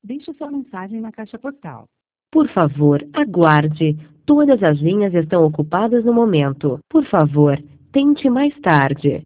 Deixe sua mensagem na caixa postal. Por favor, aguarde. Todas as linhas estão ocupadas no momento. Por favor, tente mais tarde.